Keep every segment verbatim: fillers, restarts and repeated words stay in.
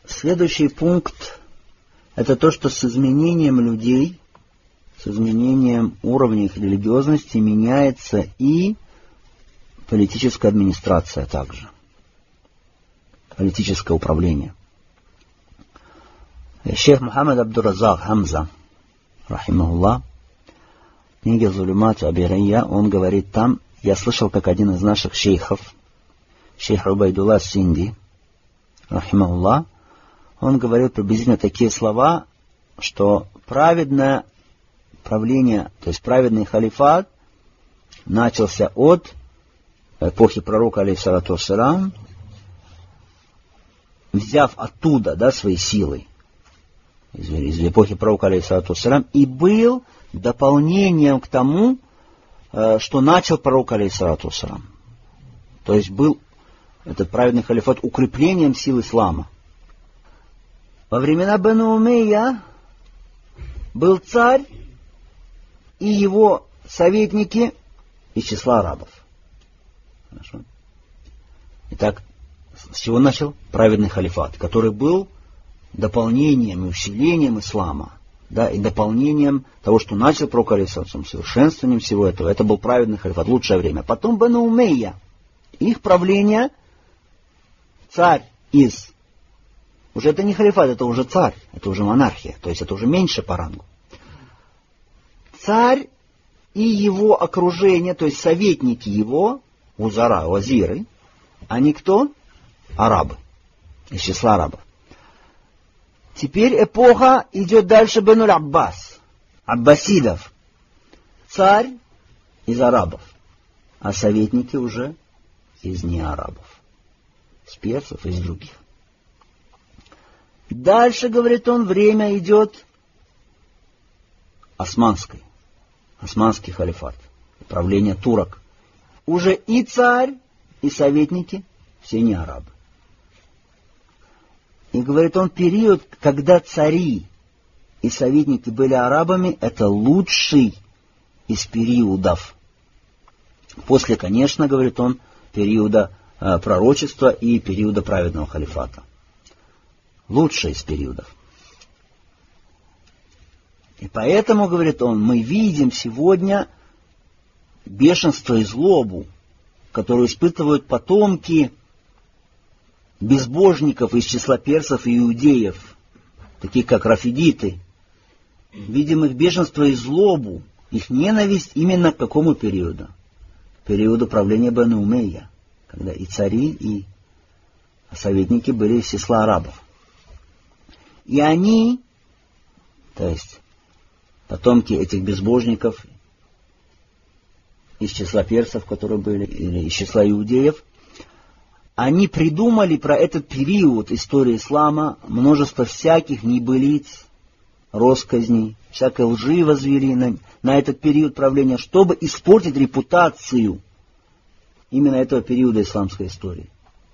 Следующий пункт — это то, что с изменением людей, с изменением уровня их религиозности меняется и политическая администрация также, политическое управление. Шейх Мухаммад Абдур-Раззак Хамза, рахимахуллах, в книге «Зулюмат Аби Райя», он говорит там: я слышал, как один из наших шейхов, шейх Убайдулла Синди, рахимахуллах, он говорил приблизительно такие слова, что праведное правление, то есть праведный халифат, начался от эпохи пророка, алейхиссалату вассалам, взяв оттуда, да, свои силы, из, из эпохи пророка, алейхиссалату вассалам, и был дополнением к тому, что начал пророк, алейхиссалату вассалам. То есть был этот праведный халифат укреплением сил ислама. Во времена Бану Умейя был царь и его советники из числа арабов. Хорошо. Итак, с чего начал? Праведный халифат, который был дополнением и усилением ислама, да, и дополнением того, что начал пророк, алейхиссалам, совершенствованием всего этого. Это был праведный халифат, лучшее время. Потом Бану Умейя, их правление, царь из... Уже это не халифат, это уже царь, это уже монархия, то есть это уже меньше по рангу. Царь и его окружение, то есть советники его, узара, вазиры, они кто? Арабы, из числа арабов. Теперь эпоха идет дальше Бану Аббас, аббасидов. Царь из арабов, а советники уже из неарабов, из персов и из других. Дальше, говорит он, время идет османской, османский халифат, правление турок. Уже и царь, и советники все не арабы. И, говорит он, период, когда цари и советники были арабами, это лучший из периодов. После, конечно, говорит он, периода э, пророчества и периода праведного халифата. Лучший из периодов. И поэтому, говорит он, мы видим сегодня бешенство и злобу, которую испытывают потомки безбожников из числа персов и иудеев, таких как рафидиты. Видим их бешенство и злобу, их ненависть именно к какому периоду? Периоду правления Бану Умейя, когда и цари, и советники были из числа арабов. И они, то есть потомки этих безбожников из числа персов, которые были, или из числа иудеев, они придумали про этот период истории ислама множество всяких небылиц, россказней, всякой лжи возвели на, на этот период правления, чтобы испортить репутацию именно этого периода исламской истории.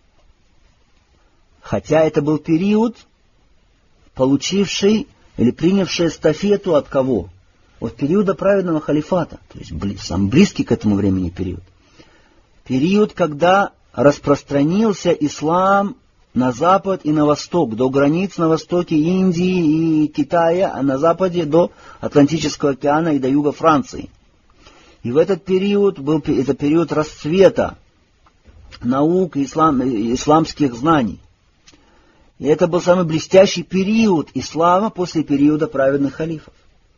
Хотя это был период, получивший или принявший эстафету от кого? От периода праведного халифата, то есть бли, сам близкий к этому времени период. Период, когда распространился ислам на запад и на восток, до границ на востоке Индии и Китая, а на западе до Атлантического океана и до юга Франции. И в этот период был это период расцвета наук и ислам, исламских знаний. И это был самый блестящий период ислама после периода праведных халифов.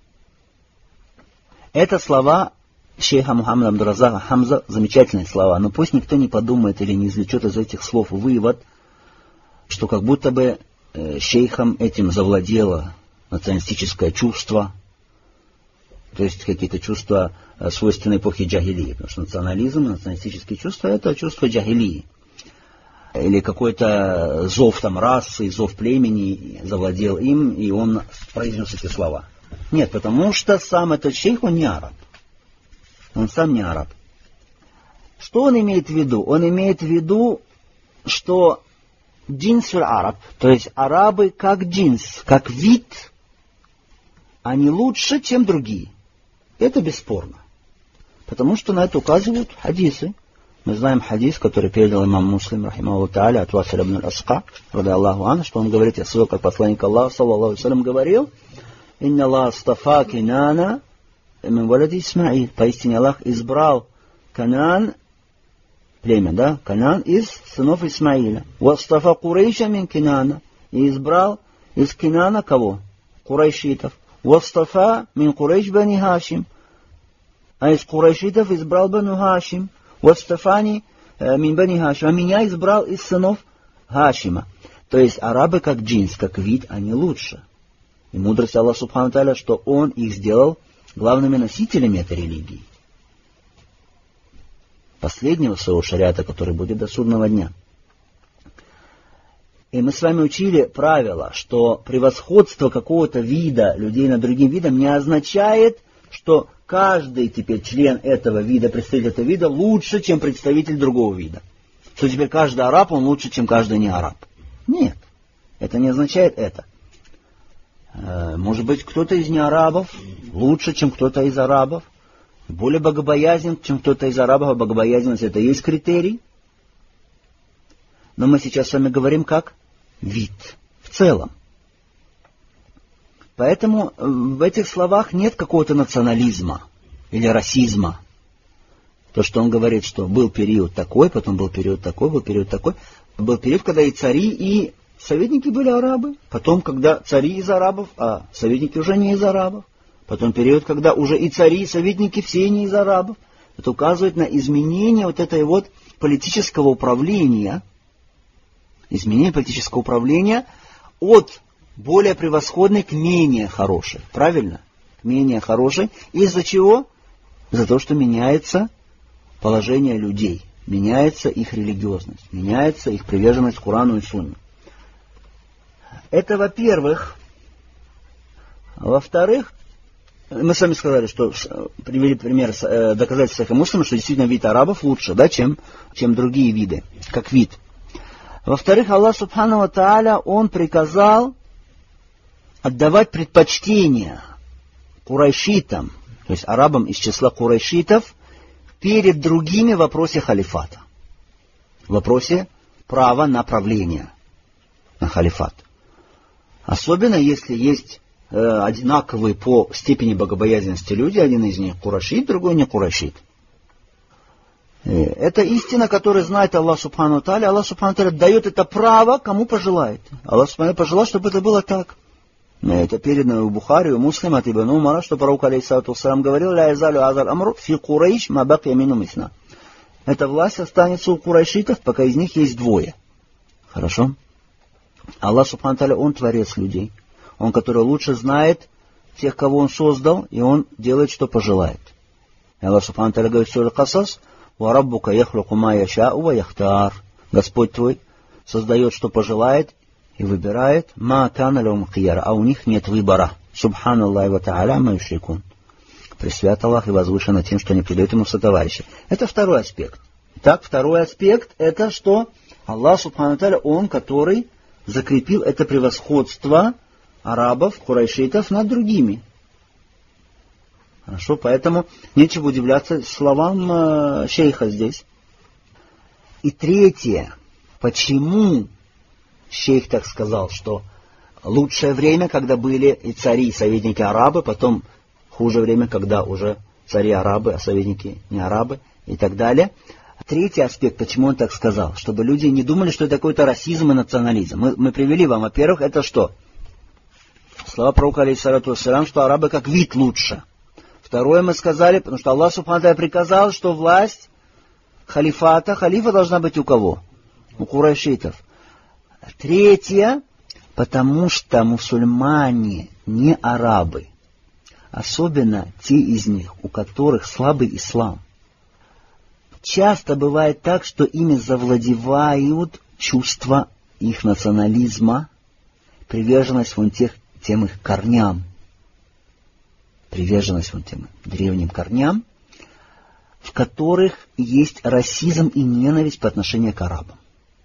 Это слова шейха Мухаммада Абдур-Раззака Хамза, замечательные слова, но пусть никто не подумает или не извлечет из этих слов вывод, что как будто бы э, шейхом этим завладело националистическое чувство, то есть какие-то чувства, э, свойственные эпохе джахилии, потому что национализм, националистические чувства — это чувство джахилии. Или какой-то зов там расы, зов племени завладел им, и он произнес эти слова. Нет, потому что сам этот шейх, он не араб. Он сам не араб. Что он имеет в виду? Он имеет в виду, что джинсуль араб, то есть арабы как джинс, как вид, они лучше, чем другие. Это бесспорно. Потому что на это указывают хадисы. Мы знаем хадис, который передал имам Муслим, рахимахуллах тааля, от Василь ибн аль-Асқа, ради Аллаху ан, что он говорит, я ссылка, как посланник Аллаха, саллаллаху алейхи ва саллям, говорил, «Инна Аллах астафа Кинана мин валади Исмаил». Поистине Аллах избрал Канан, племя, да, Канан из сынов Исмаиля. «Вастафа Курейша мин Кинана». И избрал из Кинана кого? Курайшитов. «Вастафа мин Курейш бани Хашим». А из Курайшитов избрал бану Хашим. «Вастафани мин бани Хашим». А меня избрал из сынов Хашима. То есть арабы как джинс, как вид, они лучше. И мудрость Аллаха Субхану Тааля, что Он их сделал главными носителями этой религии. Последнего своего шариата, который будет до судного дня. И мы с вами учили правило, что превосходство какого-то вида людей над другим видом не означает, что каждый теперь член этого вида, представитель этого вида, лучше, чем представитель другого вида. Что теперь каждый араб, он лучше, чем каждый не араб. Нет, это не означает это. Может быть, кто-то из неарабов лучше, чем кто-то из арабов, более богобоязнен, чем кто-то из арабов, а богобоязненность — это и есть критерий. Но мы сейчас с вами говорим как вид в целом. Поэтому в этих словах нет какого-то национализма или расизма. То, что он говорит, что был период такой, потом был период такой, был период такой. Был период, когда и цари, и советники были арабы. Потом, когда цари из арабов, а советники уже не из арабов. Потом период, когда уже и цари, и советники все не из арабов. Это указывает на изменение вот этой вот политического управления. Изменение политического управления от более превосходной к менее хорошей. Правильно? К менее хорошей. Из-за чего? Из-за того, что меняется положение людей. Меняется их религиозность. Меняется их приверженность к Корану и Сунне. Это во-первых. Во-вторых, мы с вами сказали, что привели пример доказательства Сахиха Муслима, что действительно вид арабов лучше, да, чем, чем другие виды, как вид. Во-вторых, Аллах Субхану ва Тааля, Он приказал отдавать предпочтение курайшитам, то есть арабам из числа курайшитов, перед другими в вопросе халифата. В вопросе права на правление, на халифат. Особенно если есть э, одинаковые по степени богобоязненности люди, один из них курайшит, другой не курайшит. Это истина, которую знает Аллах Субхану ва Тааля. Аллах Субхану ва Тааля дает это право, кому пожелает. Аллах Субхану ва Тааля пожелал, чтобы это было так. Это передано у Бухари, у Муслима, от Ибн Умара, что пророк алейхиссалату вассалям говорил: «Ля язалю азаль амру фи Курайш ма бакия мину мисна». Эта власть останется у курайшитов, пока из них есть двое. Хорошо? Аллах Субхану ва Тааля, Он творец людей. Он, который лучше знает тех, кого Он создал, и Он делает, что пожелает. И Аллах Субхану ва Тааля говорит в суре Касас: «Ва раббука яхлуку ма яшау ва яхтар». Господь твой создает, что пожелает, и выбирает ма кана лахум хияра, а у них нет выбора. Субханаллахи ва тааля ма юшрикун. Пресвят Аллах и возвышенно тем, что они придают ему сотоварища. Это второй аспект. Итак, второй аспект — это что Аллах Субхану ва Тааля, Он, который закрепил это превосходство арабов, курайшитов над другими. Хорошо, поэтому нечего удивляться словам э, шейха здесь. И третье. Почему шейх так сказал, что лучшее время, когда были и цари, и советники арабы, потом хуже время, когда уже цари арабы, а советники не арабы и так далее. Третий аспект, почему он так сказал, чтобы люди не думали, что это какой-то расизм и национализм. Мы, мы привели вам, во-первых, это что? Слова пророка алейхиссалату вассалям, что арабы как вид лучше. Второе мы сказали, потому что Аллах Субхану ва Тааля приказал, что власть халифата, халифа должна быть у кого? У курайшитов. Третье, потому что мусульмане не арабы, особенно те из них, у которых слабый ислам. Часто бывает так, что ими завладевают чувства их национализма, приверженность вон тех, тем их корням, приверженность вон тем древним корням, в которых есть расизм и ненависть по отношению к арабам.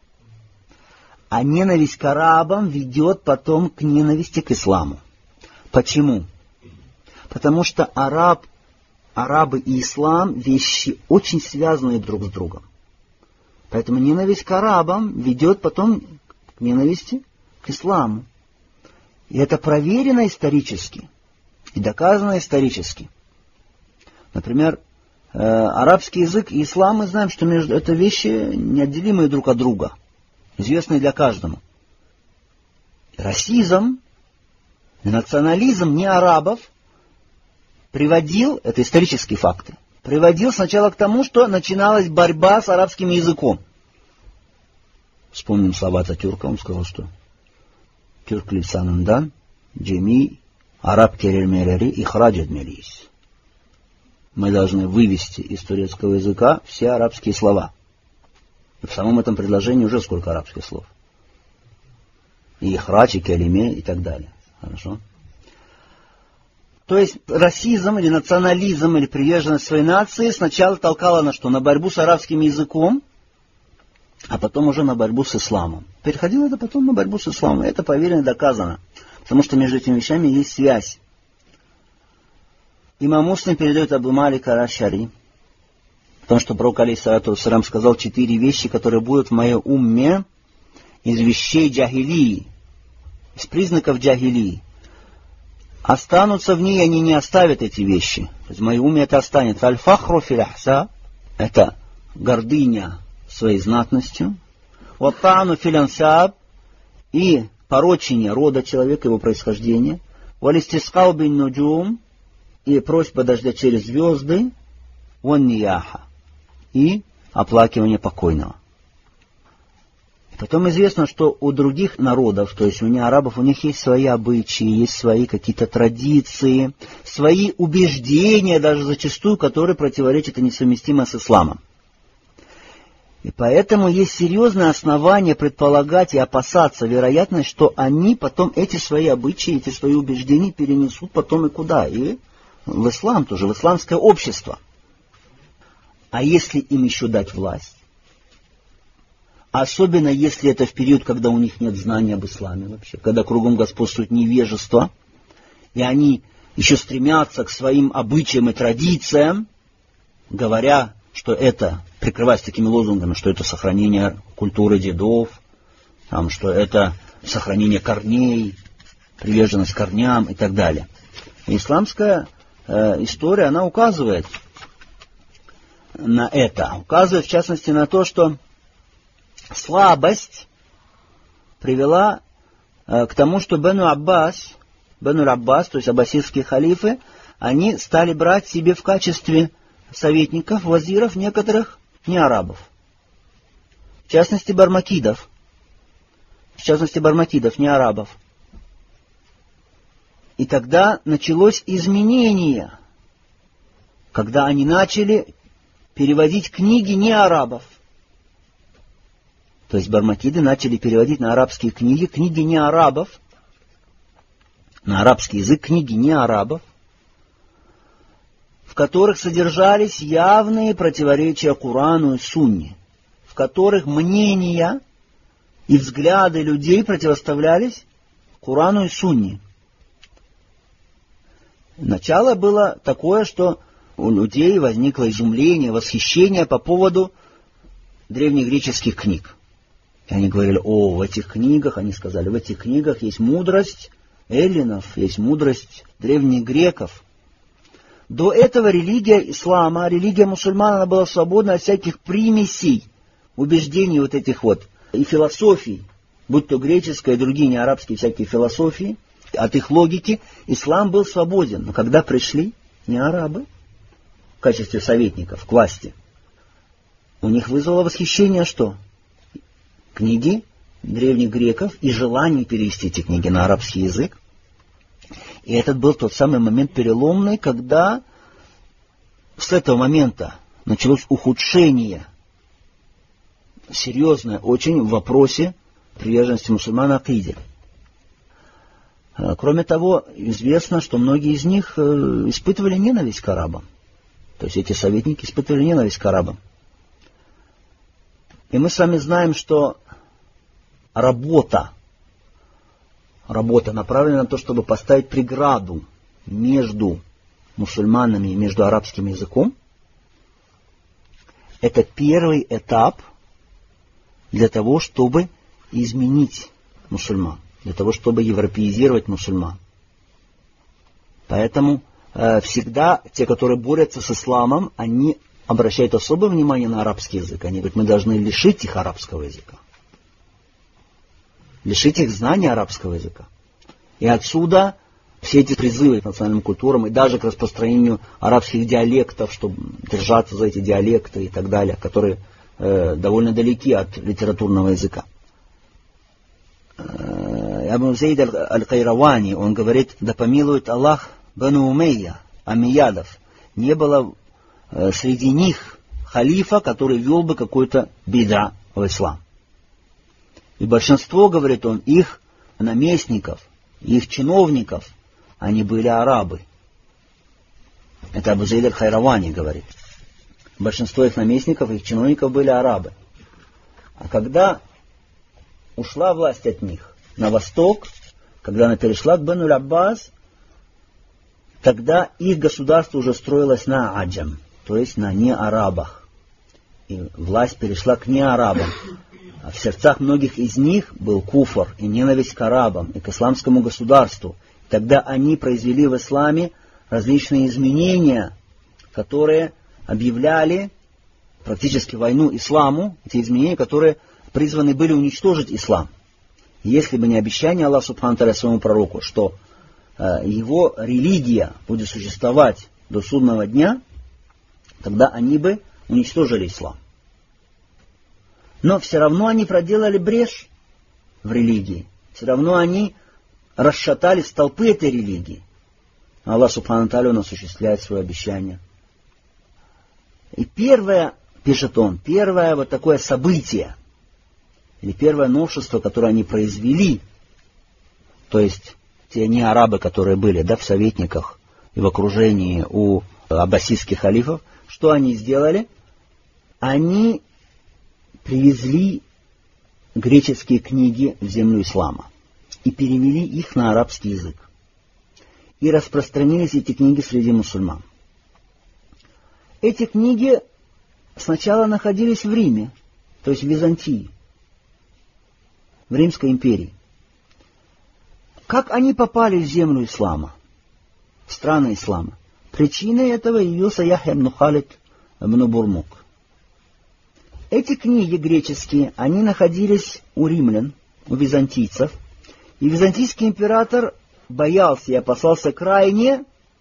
А ненависть к арабам ведет потом к ненависти к исламу. Почему? Потому что араб, арабы и ислам — вещи очень связанные друг с другом. Поэтому ненависть к арабам ведет потом к ненависти к исламу. И это проверено исторически и доказано исторически. Например, э, арабский язык и ислам, мы знаем, что между, это вещи неотделимые друг от друга, известные для каждого. Расизм и национализм не арабов приводил, это исторические факты, приводил сначала к тому, что начиналась борьба с арабским языком. Вспомним слова Ататюрка, он сказал, что Türk lisanından cemi Arap kelimeleri ihraç etmeliyiz. Мы должны вывести из турецкого языка все арабские слова. И в самом этом предложении уже сколько арабских слов. И ихрач, и келиме, и так далее. Хорошо? То есть расизм или национализм или приверженность своей нации сначала толкала на что? На борьбу с арабским языком, а потом уже на борьбу с исламом. Переходило это потом на борьбу с исламом. Это проверено и доказано. Потому что между этими вещами есть связь. Имам Муслим передает Абу Малик ар-Ашари, потому что пророк алейхиссалату вассалям сказал четыре вещи, которые будут в моем уме из вещей джахилии, из признаков джахилии. Останутся в ней, они не оставят эти вещи. В моем уме это останется. Аль-фахру фил ахса, это гордыня своей знатностью. Ваттану фил ансаб, и порочение рода человека, его происхождения. Валистискау бин нуджум, и просьба дождя через звезды. Ван нияха, и оплакивание покойного. Потом известно, что у других народов, то есть у неарабов, у них есть свои обычаи, есть свои какие-то традиции, свои убеждения, даже зачастую, которые противоречат и несовместимы с исламом. И поэтому есть серьезное основание предполагать и опасаться вероятность, что они потом эти свои обычаи, эти свои убеждения перенесут потом и куда? И в ислам тоже, в исламское общество. А если им еще дать власть? Особенно если это в период, когда у них нет знания об исламе вообще, когда кругом господствует невежество, и они еще стремятся к своим обычаям и традициям, говоря, что это, прикрываясь такими лозунгами, что это сохранение культуры дедов, там, что это сохранение корней, приверженность корням и так далее. И исламская э, история, она указывает на это, указывает в частности на то, что слабость привела э, к тому, что Бену Аббас, Бену Аббас, то есть аббасидские халифы, они стали брать себе в качестве советников, вазиров некоторых неарабов. В частности, бармакидов. В частности, бармакидов, неарабов. И тогда началось изменение, когда они начали переводить книги неарабов. То есть бармакиды начали переводить на арабские книги, книги не арабов, на арабский язык книги не арабов, в которых содержались явные противоречия Корану и Сунне, в которых мнения и взгляды людей противоставлялись Корану и Сунне. Начало было такое, что у людей возникло изумление, восхищение по поводу древнегреческих книг. И они говорили: о, в этих книгах, они сказали, в этих книгах есть мудрость эллинов, есть мудрость древних греков. До этого религия ислама, религия мусульман, она была свободна от всяких примесей, убеждений вот этих вот, и философий, будь то греческая и другие неарабские всякие философии, от их логики, ислам был свободен. Но когда пришли неарабы в качестве советников к власти, у них вызвало восхищение что? Книги древних греков и желание перевести эти книги на арабский язык. И этот был тот самый момент переломный, когда с этого момента началось ухудшение, серьезное очень, в вопросе приверженности мусульман акиде. Кроме того, известно, что многие из них испытывали ненависть к арабам. То есть эти советники испытывали ненависть к арабам. И мы с вами знаем, что работа, работа направлена на то, чтобы поставить преграду между мусульманами и между арабским языком. Это первый этап для того, чтобы изменить мусульман, для того, чтобы европеизировать мусульман. Поэтому э, всегда те, которые борются с исламом, они обращают особое внимание на арабский язык. Они говорят, мы должны лишить их арабского языка. Лишить их знания арабского языка. И отсюда все эти призывы к национальным культурам и даже к распространению арабских диалектов, чтобы держаться за эти диалекты и так далее, которые э, довольно далеки от литературного языка. Э, Абу Зейд аль-Кайравани, он говорит, да помилует Аллах Бану Умейя, Амиядов. Не было э, среди них халифа, который вел бы какой-то бида в ислам. И большинство, говорит он, их наместников, их чиновников, они были арабы. Это Абу Зейд аль-Хайравани говорит. Большинство их наместников, их чиновников были арабы. А когда ушла власть от них на восток, когда она перешла к Бану Аббас, тогда их государство уже строилось на аджам, то есть на неарабах. И власть перешла к неарабам. А в сердцах многих из них был куфр и ненависть к арабам и к исламскому государству. Тогда они произвели в исламе различные изменения, которые объявляли практически войну исламу, эти изменения, которые призваны были уничтожить ислам. И если бы не обещание Аллаха Субхану Тааля своему пророку, что э, его религия будет существовать до судного дня, тогда они бы уничтожили ислам. Но все равно они проделали брешь в религии. Все равно они расшатали столпы этой религии. Аллах Субхану Тааля он осуществляет свое обещание. И первое, пишет он, первое вот такое событие, или первое новшество, которое они произвели, то есть те не арабы, которые были, да, в советниках и в окружении у аббасидских халифов, что они сделали? Они привезли греческие книги в землю ислама и перевели их на арабский язык. И распространились эти книги среди мусульман. Эти книги сначала находились в Риме, то есть в Византии, в Римской империи. Как они попали в землю ислама, в страны ислама? Причиной этого явился Яхья ибн Халид ибн Бурмук. Эти книги греческие, они находились у римлян, у византийцев, и византийский император боялся и опасался крайне,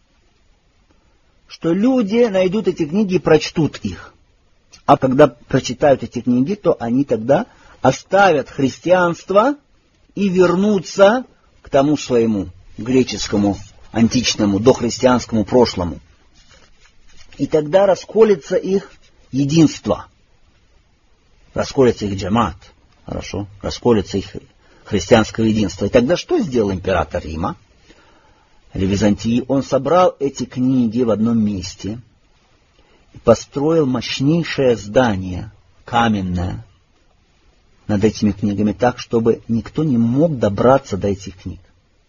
что люди найдут эти книги и прочтут их. А когда прочитают эти книги, то они тогда оставят христианство и вернутся к тому своему греческому, античному, дохристианскому прошлому. И тогда расколется их единство. Расколется их джамат, хорошо, расколется их христианское единство. И тогда что сделал император Рима или Византии? Он собрал эти книги в одном месте и построил мощнейшее здание, каменное, над этими книгами так, чтобы никто не мог добраться до этих книг.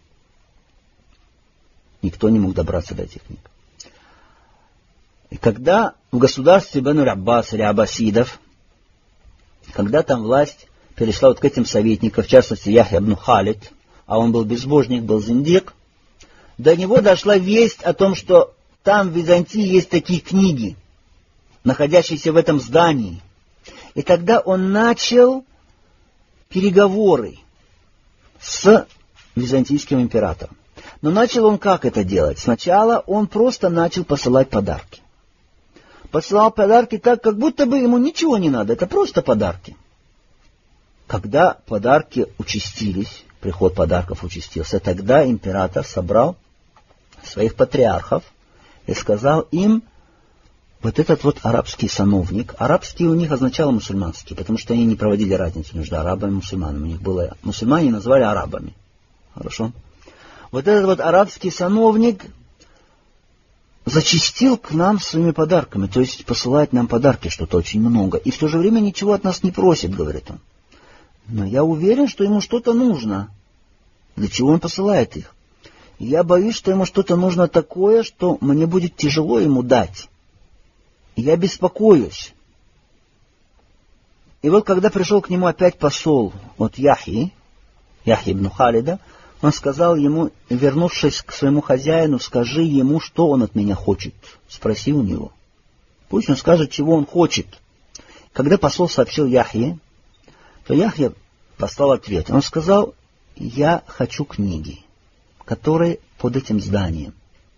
Никто не мог добраться до этих книг. И когда в государстве Бану Аббас или Аббасидов, когда там власть перешла вот к этим советникам, в частности Яхья ибн Халид, а он был безбожник, был зиндик, до него дошла весть о том, что там в Византии есть такие книги, находящиеся в этом здании. И тогда он начал переговоры с византийским императором. Но начал он как это делать? Сначала он просто начал посылать подарки. Посылал подарки так, как будто бы ему ничего не надо, это просто подарки. Когда подарки участились, приход подарков участился, тогда император собрал своих патриархов и сказал им, вот этот вот арабский сановник, арабский у них означало мусульманский, потому что они не проводили разницу между арабами и мусульманами. У них было, мусульмане назвали арабами. Хорошо? Вот этот вот арабский сановник зачастил к нам своими подарками, то есть посылает нам подарки, что-то очень много, и в то же время ничего от нас не просит, говорит он. Но я уверен, что ему что-то нужно. Для чего он посылает их? И я боюсь, что ему что-то нужно такое, что мне будет тяжело ему дать. И я беспокоюсь. И вот когда пришел к нему опять посол от Яхьи, Яхьи ибн Халида, он сказал ему, вернувшись к своему хозяину, скажи ему, что он от меня хочет. Спроси у него. Пусть он скажет, чего он хочет. Когда посол сообщил Яхье, то Яхья послал ответ. Он сказал, я хочу книги, которые под этим зданием.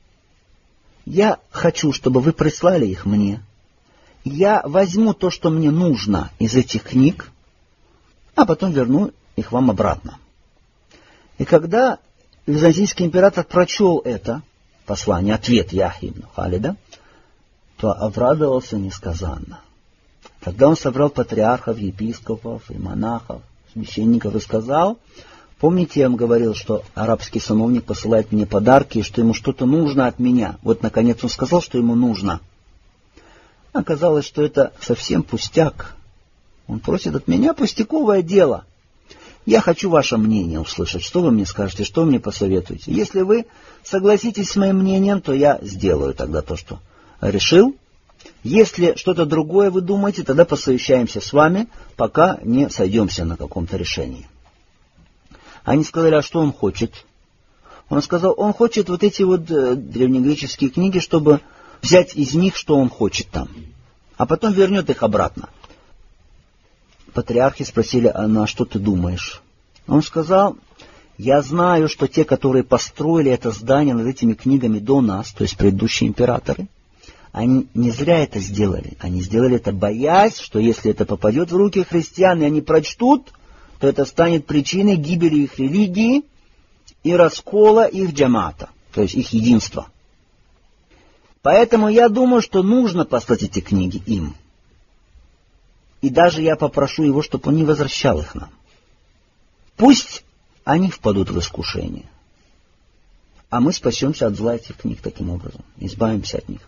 Я хочу, чтобы вы прислали их мне. Я возьму то, что мне нужно из этих книг, а потом верну их вам обратно. И когда византийский император прочел это послание, ответ Яхьи ибн Халида, то обрадовался несказанно. Тогда он собрал патриархов, епископов и монахов, священников и сказал, помните, я вам говорил, что арабский сановник посылает мне подарки, и что ему что-то нужно от меня. Вот, наконец, он сказал, что ему нужно. Оказалось, что это совсем пустяк. Он просит от меня пустяковое дело. Я хочу ваше мнение услышать. Что вы мне скажете, что вы мне посоветуете? Если вы согласитесь с моим мнением, то я сделаю тогда то, что решил. Если что-то другое вы думаете, тогда посовещаемся с вами, пока не сойдемся на каком-то решении. Они сказали, а что он хочет? Он сказал, он хочет вот эти вот древнегреческие книги, чтобы взять из них, что он хочет там, а потом вернет их обратно. Патриархи спросили, а на что ты думаешь? Он сказал, я знаю, что те, которые построили это здание над этими книгами до нас, то есть предыдущие императоры, они не зря это сделали. Они сделали это, боясь, что если это попадет в руки христиан, и они прочтут, то это станет причиной гибели их религии и раскола их джамата, то есть их единства. Поэтому я думаю, что нужно послать эти книги им. И даже я попрошу его, чтобы он не возвращал их нам. Пусть они впадут в искушение. А мы спасемся от зла этих книг таким образом. Избавимся от них.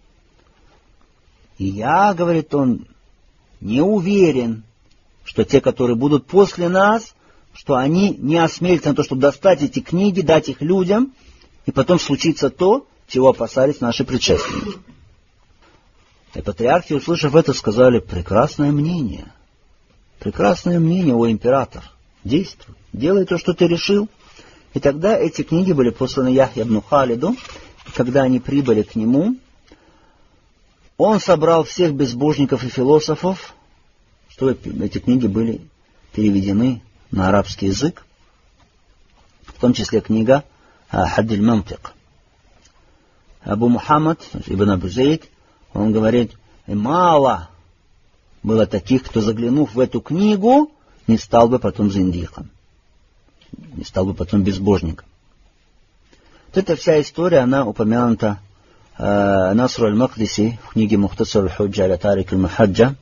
И я, говорит он, не уверен, что те, которые будут после нас, что они не осмелятся на то, чтобы достать эти книги, дать их людям, и потом случится то, чего опасались наши предшественники. И патриархи, услышав это, сказали, прекрасное мнение. Прекрасное мнение, о император. Действуй, делай то, что ты решил. И тогда эти книги были посланы Яхье ибн Халиду. И когда они прибыли к нему, он собрал всех безбожников и философов, чтобы эти книги были переведены на арабский язык, в том числе книга Хадд аль-Мантик. Абу Мухаммад, ибн Абу Зейд, он говорит, мало было таких, кто, заглянув в эту книгу, не стал бы потом зиндиком, не стал бы потом безбожником. Вот эта вся история, она упомянута э, Насру аль-Мақдиси в книге Мухтасар аль-Худжа аля Тарик аль-Мухаджа.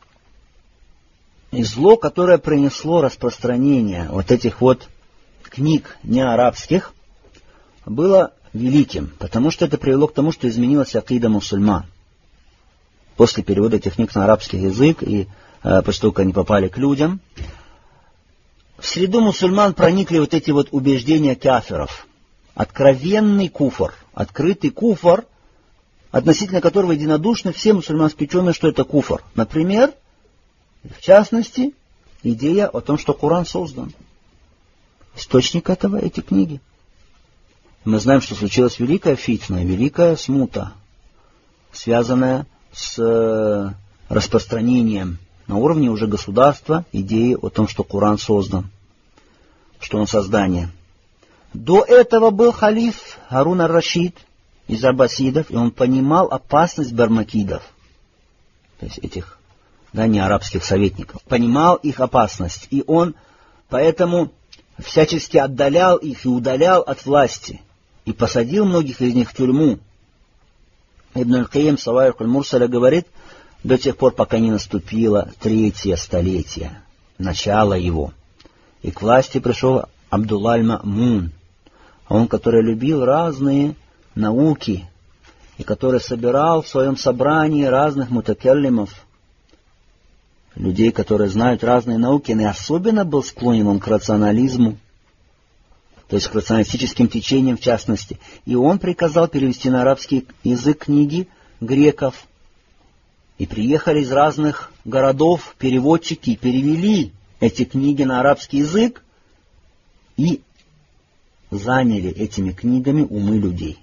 И зло, которое принесло распространение вот этих вот книг неарабских, было великим, потому что это привело к тому, что изменилась акида мусульман. После перевода этих книг на арабский язык и э, после того, как они попали к людям, в среду мусульман проникли вот эти вот убеждения кафиров. Откровенный куфр, открытый куфр, относительно которого единодушны все мусульманские ученые, что это куфр. Например, в частности, идея о том, что Коран создан. Источник этого — эти книги. Мы знаем, что случилась великая фитна, великая смута, связанная с распространением на уровне уже государства идеи о том, что Коран создан, что он создание. До этого был халиф Харун ар-Рашид из аббасидов, и он понимал опасность бармакидов, то есть этих, да, не арабских советников, понимал их опасность, и он поэтому всячески отдалял их и удалял от власти, и посадил многих из них в тюрьму. Ибн аль-Каим Саваих аль-Мурсаля говорит, до тех пор, пока не наступило третье столетие, начало его. И к власти пришел Абдулла аль-Ма'мун, он, который любил разные науки, и который собирал в своем собрании разных мутакаллимов, людей, которые знают разные науки, и особенно был склонен он к рационализму, то есть к рационалистическим течениям в частности. И он приказал перевести на арабский язык книги греков. И приехали из разных городов переводчики и перевели эти книги на арабский язык и заняли этими книгами умы людей.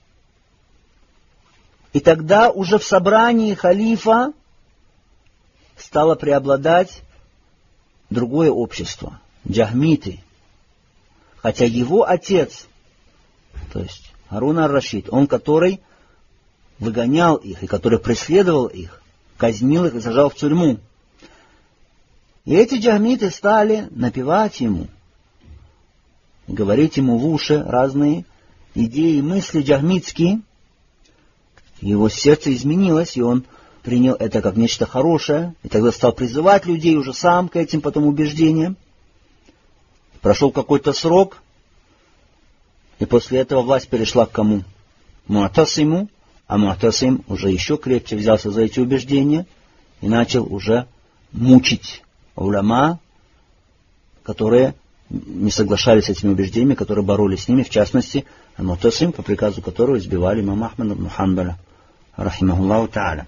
И тогда уже в собрании халифа стало преобладать другое общество, джахмиты. Хотя его отец, то есть Харун ар-Рашид, он, который выгонял их и который преследовал их, казнил их и сажал в тюрьму. И эти джахмиты стали напевать ему, говорить ему в уши разные идеи и мысли джахмитские. Его сердце изменилось, и он принял это как нечто хорошее, и тогда стал призывать людей уже сам к этим потом убеждениям. Прошел какой-то срок, и после этого власть перешла к кому? Му'тасиму, а Му'тасим уже еще крепче взялся за эти убеждения и начал уже мучить уляма, которые не соглашались с этими убеждениями, которые боролись с ними, в частности, Му'тасим, по приказу которого избивали имама Ахмада ибн Ханбаля, рахимахуллаху та'аля.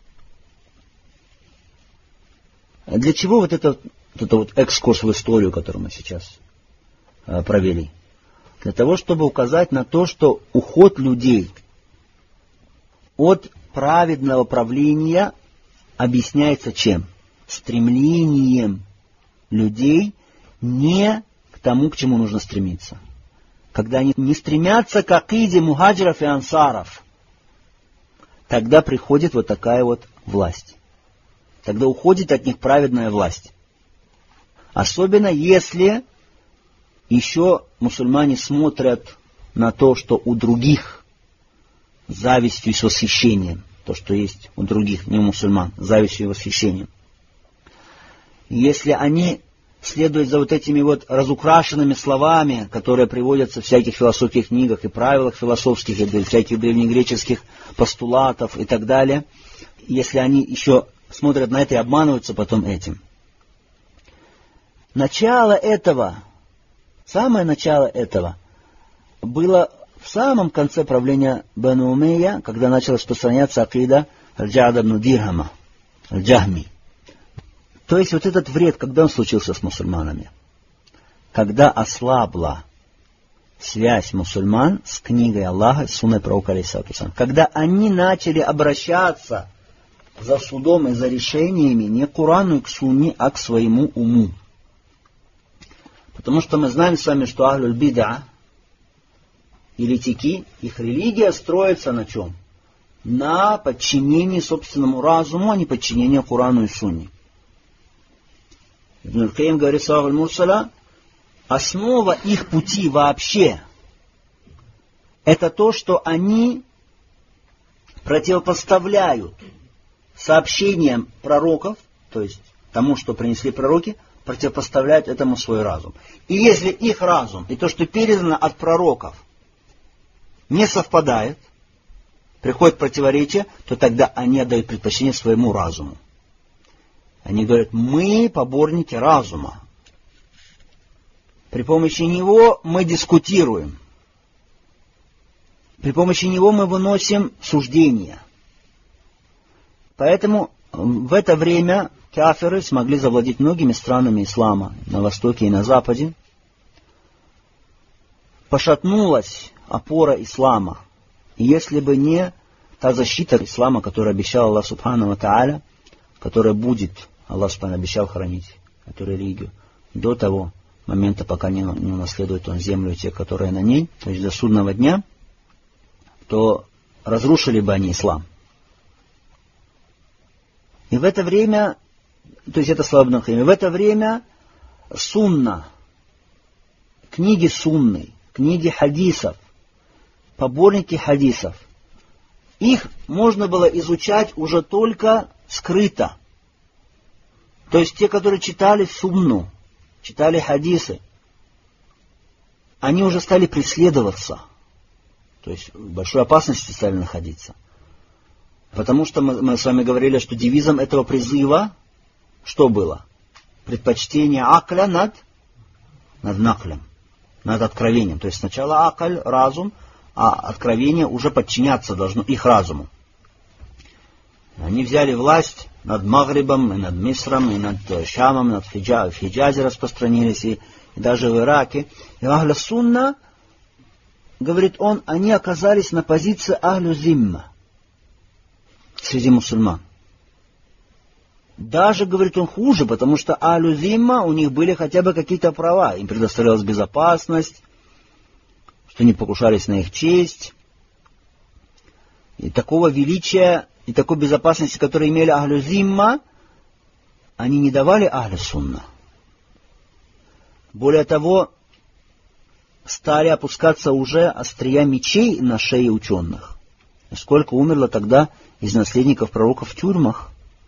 Для чего вот этот, вот этот вот экскурс в историю, который мы сейчас э, провели? Для того, чтобы указать на то, что уход людей от праведного правления объясняется чем? Стремлением людей не к тому, к чему нужно стремиться. Когда они не стремятся к акиде мухаджиров и ансаров, тогда приходит вот такая вот власть. Тогда уходит от них праведная власть. Особенно если еще мусульмане смотрят на то, что у других завистью и с восхищением, то, что есть у других, не у мусульман, завистью и восхищением. Если они следуют за вот этими вот разукрашенными словами, которые приводятся в всяких философских книгах и правилах философских, и всяких древнегреческих постулатов и так далее, если они еще смотрят на это и обманываются потом этим. Начало этого, самое начало этого было в самом конце правления Бану Умейя, когда начала распространяться акида Аль-Джаад ибн Дирхама, Аль-Джахми. То есть вот этот вред, когда он случился с мусульманами? Когда ослабла связь мусульман с книгой Аллаха, с сунной пророка алейхиссалату вассалям. Когда они начали обращаться за судом и за решениями не к Корану и к сунне, а к своему уму. Потому что мы знаем с вами, что ахлюль бида, еретики, их религия строится на чем? На подчинении собственному разуму, а не подчинении Корану и сунне. Ибн аль-Каим говорит, саллаху аль-Мурсаля, основа их пути вообще это то, что они противопоставляют сообщениям пророков, то есть тому, что принесли пророки, противопоставляют этому свой разум. И если их разум и то, что передано от пророков, не совпадает, приходит противоречие, то тогда они отдают предпочтение своему разуму. Они говорят, мы поборники разума. При помощи него мы дискутируем. При помощи него мы выносим суждения. Поэтому в это время кафиры смогли завладеть многими странами ислама на востоке и на западе. Пошатнулась опора ислама. И если бы не та защита ислама, которую обещал Аллах Субхану ва Тааля, которая будет, Аллах Субхану обещал хранить эту религию до того момента, пока не, не унаследует он землю и те, которые на ней, то есть до судного дня, то разрушили бы они ислам. И в это время, то есть это слова Ибн аль-Каима, в это время сунна, книги сунны, книги хадисов, поборники хадисов, их можно было изучать уже только скрыто. То есть те, которые читали сунну, читали хадисы, они уже стали преследоваться. То есть в большой опасности стали находиться. Потому что мы, мы с вами говорили, что девизом этого призыва что было? Предпочтение акля над, над наклем, над откровением. То есть сначала акль, разум, а откровение уже подчиняться должно их разуму. Они взяли власть над Магрибом, и над Мисром, и над Шамом, над Хиджа, в Хиджазе распространились, и, и даже в Ираке. И Ахля Сунна, говорит он, они оказались на позиции Ахлю Зимма среди мусульман. Даже, говорит он, хуже, потому что Ахлю Зимма, у них были хотя бы какие-то права. Им предоставлялась безопасность, что не покушались на их честь. И такого величия и такой безопасности, которую имели Ахлю Зимма, они не давали Ахлю Сунна. Более того, стали опускаться уже острия мечей на шеи ученых. Сколько умерло тогда из наследников пророков в тюрьмах.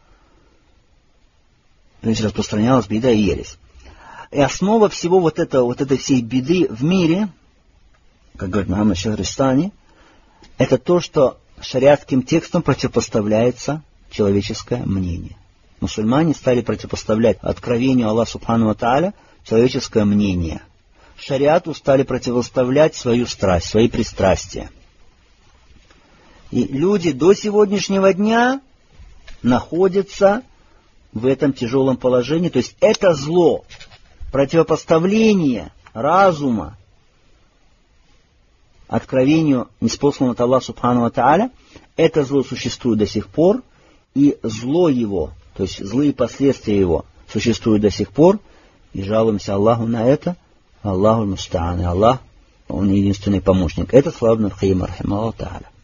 То есть распространялась беда и ересь. И основа всего вот этого, вот этой всей беды в мире, как говорит Мухаммад Шахристани, это то, что шариатским текстам противопоставляется человеческое мнение. Мусульмане стали противопоставлять откровению Аллаха Субхану ва Тааля человеческое мнение. Шариату стали противопоставлять свою страсть, свои пристрастия. И люди до сегодняшнего дня находятся в этом тяжелом положении. То есть это зло, противопоставление разума откровению, ниспосланному от Аллаха Субхану ва Тааля, это зло существует до сих пор, и зло его, то есть злые последствия его, существуют до сих пор, и жалуемся Аллаху на это. Аллаху муста'ан, Аллах, Он единственный помощник. Это слава Ибн Аль-Кайим рахимахуллаху тааля.